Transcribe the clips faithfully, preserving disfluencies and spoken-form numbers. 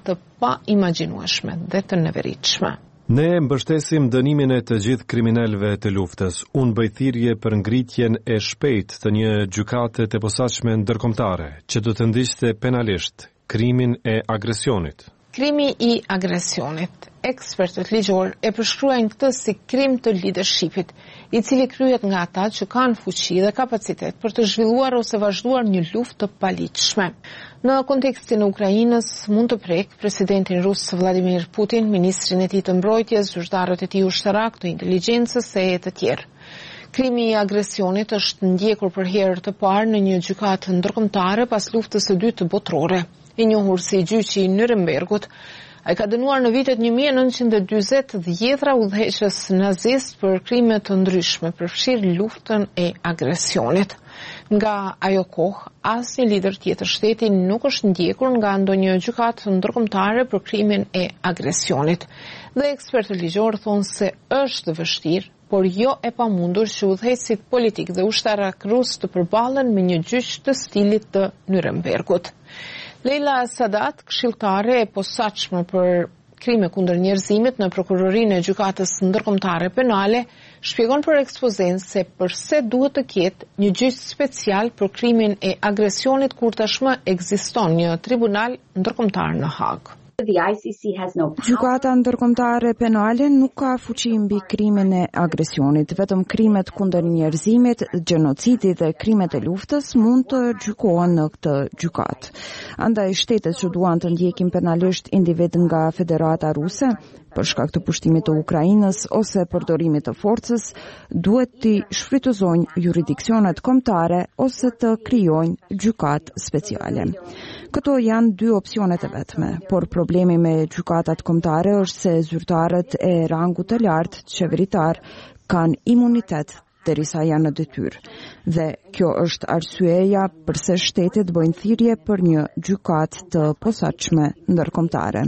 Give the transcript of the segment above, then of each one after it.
të pa imagjinueshme dhe të neveritshme. Ne mbështesim dënimin e të gjithë kriminalëve të luftës. Unë bëj thirrje për ngritjen e shpejtë të një gjykate të posaçme ndërkombëtare, që do të ndiqte penalisht krimin e agresionit. Krimi i agresionit. Ekspertët ligjor e përshkruajnë këtë si krim të leadershipit, i cili kryhet nga ata që kanë fuqi dhe kapacitet për të zhvilluar ose vazhduar një luftë të paligjshme. Në kontekstin e Ukrainës mund të prek presidentin rus Vladimir Putin, ministrin e tij të mbrojtjes, zyrtarët e tij ushtarak, të inteligjencës e të tjerë. Krimi i agresionit është ndjekur për herë të parë në një gjykatë ndërkombëtare pas luftës së dytë botërore. I njohur si gjyqi i Nurembergut, ai ka dënuar në vitet një mijë e nëntëqind e dyzet dhjetra udhëheqës nazist për krime të ndryshme, përfshirë luftën e agresionit. Nga ajo kohë, asnjë lider tjetër shteti nuk është ndjekur nga ndonjë gjykatë ndërkombëtare për krimin e agresionit. Dhe ekspertët ligjor thonë se është vështirë, por jo e pamundur që udhëheqësit politik dhe ushtarak rus të përballen me një gjyq të stilit të Nurembergut. Leila Sadat, këshilltare e posaçme për krime kundër njerëzimit në prokurorinë e gjykatës ndërkombëtare penale, shpjegon për ekspozen se pse duhet të ketë një gjyq special për krimin e agresionit kur tashmë ekziston një tribunal ndërkombëtar në Hag. Gjykata ndërkombëtare penale nuk ka fuqi mbi krimin e agresionit, vetëm krimet kundër njerëzimit, gjenocidi dhe krimet e luftës mund të gjykohen në këtë gjykatë. Andaj shtetet që duan të ndjekin penalisht individ nga Federata Ruse për shkak të pushtimit të Ukrainës ose përdorimit të forcës, duhet të shfrytëzojnë jurisdiksionet kombëtare ose të krijojnë gjykatë speciale. Këto janë dy opsionet e vetme, por problemi me gjykatat kombëtare është se zyrtarët e rangut të lartë qeveritar kanë imunitet derisa janë në detyrë. Dhe kjo është arsyeja pse shtetet bëjnë thirrje për një gjykatë të posaçme ndërkombëtare.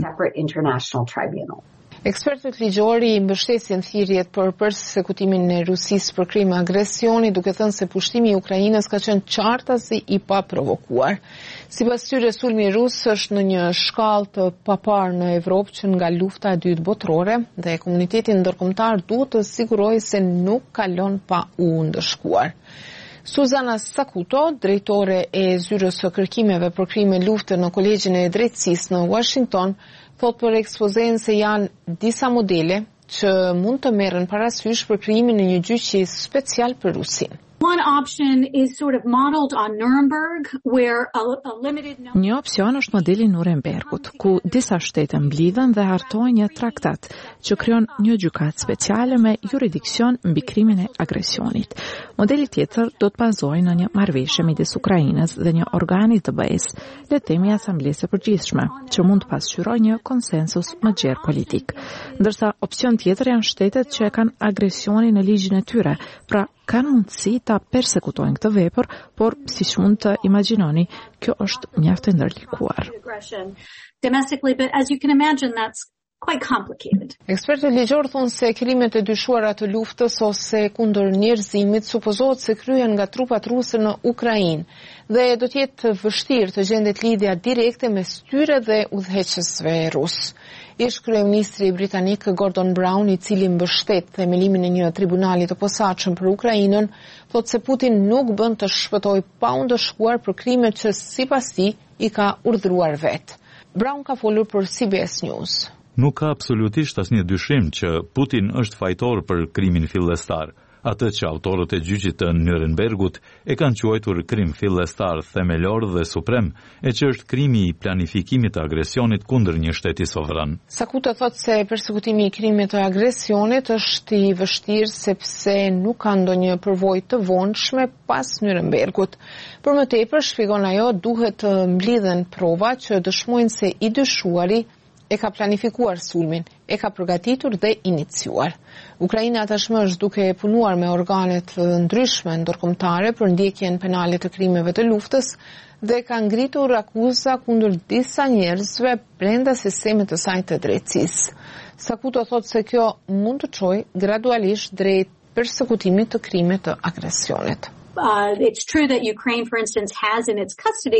Ekspertët ligjori i mbështesin thirrjet për përsekutimin e Rusisë për krim agresioni, duke thënë se pushtimi i Ukrainës ka qenë qartasi i paprovokuar. Sipas tyre, sulmi rus është në një shkallë të paparë në Evropë që nga lufta e dytë botërore dhe komuniteti ndërkombëtar duhet të sigurojë se nuk kalon pa u ndëshkuar. Suzana Sakuto, drejtore e zyrës së kërkimeve për krime lufte në Kolegjin e Drejtësisë në Washington, thot për ekspozen se janë disa modele që mund të merren parasysh për krijimin e një gjyqi special për Rusinë. One option is sort of modeled on Nuremberg, where a, a limited number... Një opcion është modeli Nurembergut, ku disa shtete mblidhen dhe hartojnë një traktat që krijon një gjykatë speciale me jurisdiksion mbi krimin e agresionit. Modeli tjetër do të bazohej në një marrëveshje midis Ukrainës dhe një organi të B E-s, le të themi Asamblesë së Përgjithshme, që mund të pasqyrojë një konsensus më gjerë politik. Ndërsa opcion tjetër janë shtetet që e kanë agresionin në ligjin e tyre, pra kanë mundësi ta persekutojnë këtë vepër, por siç mund të imagjinoni, kjo është mjaft e ndërlikuar. Domestically, but as you can imagine, that's quite complicated. Ekspertët ligjor thonë se krimet e dyshuara të luftës ose kundër njerëzimit supozohet se kryhen nga trupat ruse në Ukrainë dhe do të jetë vështirë të gjendet lidhja direkte mes tyre dhe udhëheqësve rus. Ish kryeministri britanik Gordon Brown, i cili mbështet themelimin e një tribunali të posaçëm për Ukrainën, thotë se Putin nuk bën të shpëtojë pa u ndëshkuar për krimet që sipas tij i ka urdhëruar vetë. Brown ka folur për C B S News. Nuk ka absolutisht asnjë dyshim që Putin është fajtor për krimin fillestar, atë që autorët e gjyqit të Nurembergut e kanë quajtur krim fillestar themelor dhe suprem, e që është krimi i planifikimit të agresionit kundër një shteti sovran. Sakuta thotë se persekutimi i krimit të agresionit është i vështirë sepse nuk ka ndonjë përvojë të vonshme pas Nurembergut. Për më tepër, shpjegon ajo, duhet të mblidhen prova që dëshmojnë se i dyshuari e ka planifikuar sulmin, e ka përgatitur dhe iniciuar. Ukraina tashmë është duke punuar me organet ndryshme ndërkombëtare për ndjekjen penale të krimeve të luftës dhe ka ngritur akuza kundër disa njerëzve brenda sistemit të saj të drejtësisë. Sakuto thotë se kjo mund të çojë gradualisht drejt persekutimit të krimeve të agresionit. Uh, it's true that Ukraine, for instance, has in its custody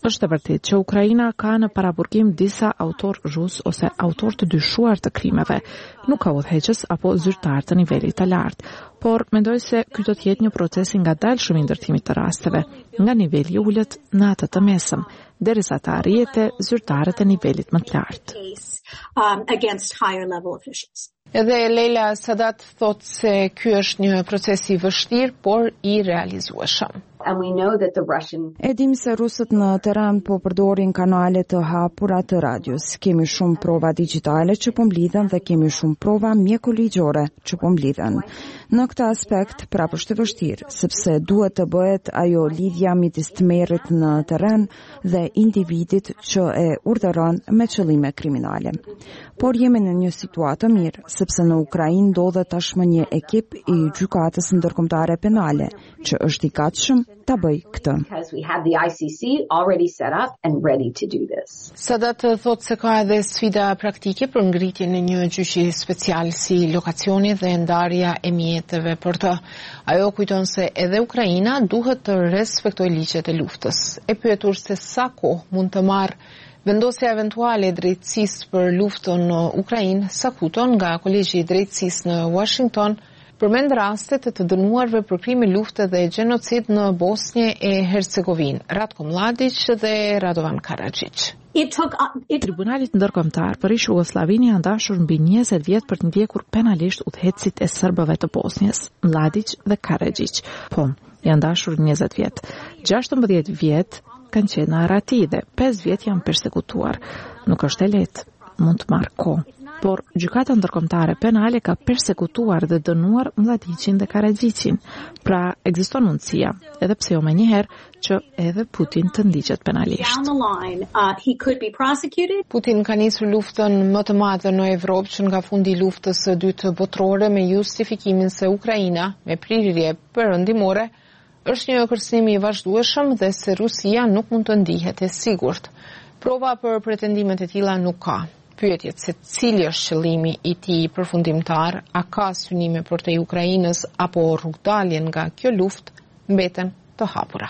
Është e vërtetë që Ukraina ka në paraburgim disa autor rus ose autor të dyshuar të krimeve, nuk ka udhëheqës apo zyrtar të nivelit të lartë, por mendoj se ky do të jetë një proces i ngadalshëm i ndërtimit të rasteve, nga niveli i ulët në atë të mesëm, derisa të arrijete zyrtarët e nivelit më të lartë. Um, against higher level officials. Edhe Leila Sadat thot se ky është një proces i vështirë, por i realizueshëm. And we know that the Russian... E dim se rusët në terren po përdorin kanale të hapura të radios. Kemi shumë prova digjitale që po mblidhen dhe kemi shumë prova mjekoligjore që po mblidhen. Në këtë aspekt prapë është e vështirë, sepse duhet të bëhet ajo lidhja midis tmerrit në terren dhe individit që e urdhëron me qëllime kriminale. Por jemi në një situatë mirë, sepse në Ukrainë ndodhet tashmë një ekip i gjykatës ndërkombëtare penale që është i gatshëm ta bëj këtë. Because we have the I C C already set up and ready to do this. Sadat thot se ka edhe sfida praktike për ngritjen e një gjyqi special si lokacioni dhe ndarja e mjeteve për të. Ajo kujton se edhe Ukraina duhet të respektojë ligjet e luftës. E pyetur se sa kohë mund të marrë vendosja eventuale e drejtësisë për luftën në Ukrainë, Sakuton nga Kolegji i Drejtësisë në Washington përmend rastet të dënuarve për krime lufte dhe gjenocid në Bosnjë e Hercegovinë, Ratko Mladić dhe Radovan Karadzić. It took, uh, it... Tribunalit ndërkombëtar për ish Jugosllavinë janë dashur mbi njëzet vjet për të ndjekur penalisht udhëhecit e serbëve të Bosnjës, Mladić dhe Karadzić. Po, janë dashur njëzet vjet. gjashtëmbëdhjetë vjet kanë qenë në arati dhe pesë vjet janë persekutuar. Nuk është e lehtë, mund të marrë kohë. Por gjykata ndërkombëtare penale ka persekutuar dhe dënuar Mladićin dhe Karadzićin. Pra ekziston mundësia, edhe pse jo menjëherë, që edhe Putin të ndiqet penalisht. Down the line, uh, he could be prosecuted. Putin ka nisur luftën më të madhe në Evropë që nga fundi i luftës së dytë botërore me justifikimin se Ukraina, me prirje perëndimore, është një kërcënim i vazhdueshëm dhe se Rusia nuk mund të ndihet e sigurt. Prova për pretendimet e tilla nuk ka. Pyetjet se cili është qëllimi i tij përfundimtar, a ka synime për te Ukrainës apo rrugdaljen nga kjo luftë, mbeten të hapura.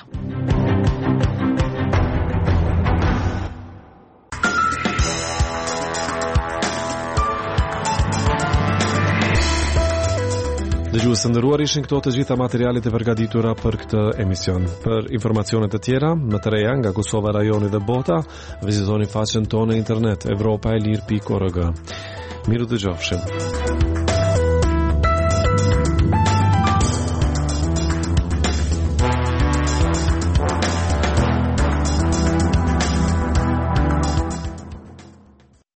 Dëgjues të nderuar, ishin këto të gjitha materialet e përgatitura për këtë emision. Për informacione të tjera, më të reja nga Kosova, rajoni dhe bota, vizitoni faqen tonë në internet evropaelir pikë org. Miru dëgjofshim.